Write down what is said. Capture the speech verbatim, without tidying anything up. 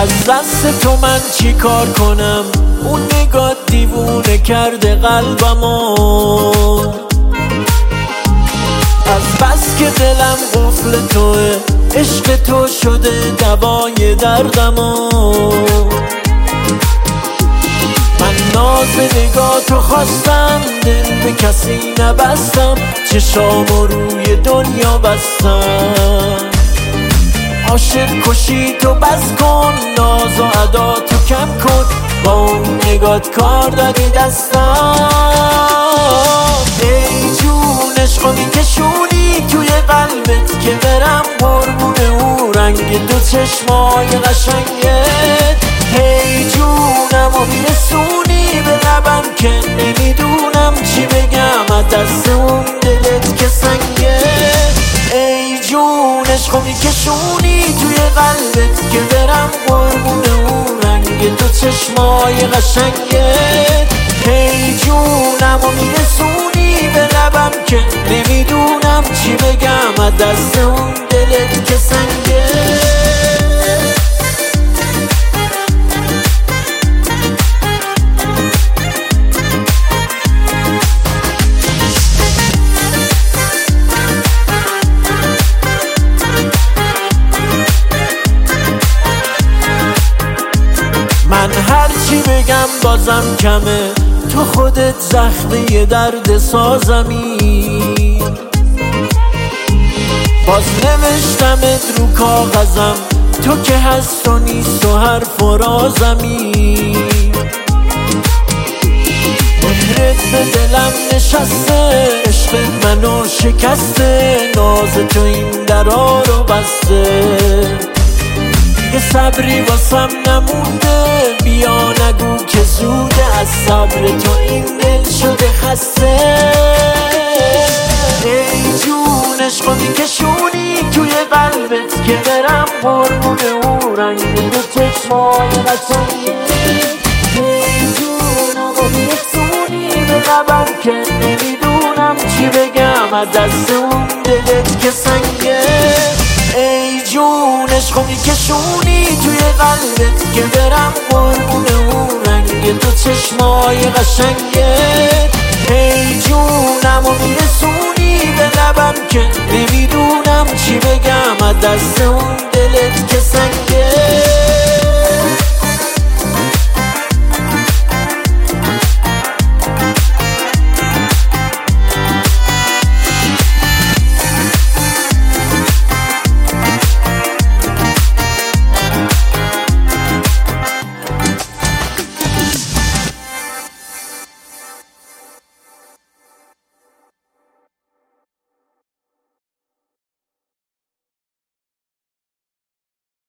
از دست تو من چی کار کنم؟ اون نگاه دیوونه کرده قلبمو، از بس که دلم قفل توه، عشق تو شده دوای دردمو. من ناز نگاه تو خواستم، دل به کسی نبستم، چشامو روی دنیا بستم. عاشق کشی تو بس کن، ناز و ادا تو کم کن، با اون نگات کار دادی دستم. ای جون عشقو میکشونی توی قلبت که برم قربون اون رنگ دو چشمای قشنگت. ای جونمو میرسونی به لبم که نمیدونم چی بگم از دست اون دلت که سنگه. ای جون عشقو میکشونی توی قلبت که برم قربون اون رنگ تو چشمای قشنگت. ای جونمو میرسونی به لبم که نمیدونم چی بگم از دست اون دلت که سنگه. من هرچی بگم بازم کمه، تو خودت زخمه درد سازمی. باز نوشتمت رو کاغذم، تو که هست و نیست و حرف و رازمی. مهرت به دلم نشسته، عشق منو شکسته، ناز تو این درا رو بسته. یه صبری واسم نمونده، بیا نگو که زوده، از صبر تو این دل شده خسته. ای جون عشقو میکشونی توی قلبت که برم قربون اون رنگ دو چشمای قشنگت. ای جونمو میرسونی به لبم که نمیدونم چی بگم از دست اون دلت که سنگه. ای جون عشقو میکشونی توی قلبت که برم قربون اون رنگ تو چشمای قشنگت. ای جونمو میرسونی به لبم که نمیدونم چی بگم از دست اون دلت که سنگه.